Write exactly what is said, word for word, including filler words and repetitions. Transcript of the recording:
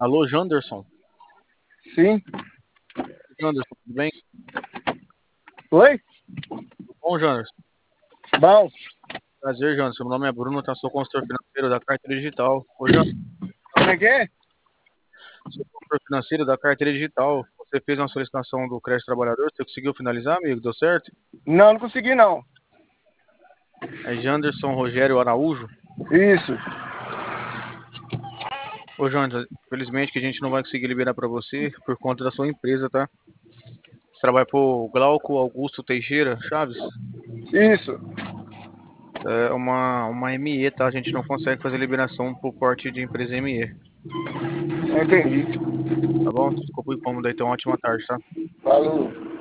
Alô, Janderson. Sim. Janderson, tudo bem? Oi? Tudo bom, Janderson? Bom. Prazer, Janderson. Meu nome é Bruno, tá? Sou consultor financeiro da Carteira Digital. Ô, Janderson, Como é que é? sou consultor financeiro da Carteira Digital. Você fez uma solicitação do crédito trabalhador, você conseguiu finalizar, amigo? Deu certo? Não, não consegui não. É Janderson Rogério Araújo. Isso. Ô, Janderson, infelizmente que a gente não vai conseguir liberar para você por conta da sua empresa, tá? Você trabalha pro Glauco Augusto Teixeira Chaves. Isso. É uma, uma M E, tá? A gente não consegue fazer liberação por porte de empresa M E. Eu entendi. Tá bom? Desculpa o incômodo aí, então ótima tarde, tá? Falou.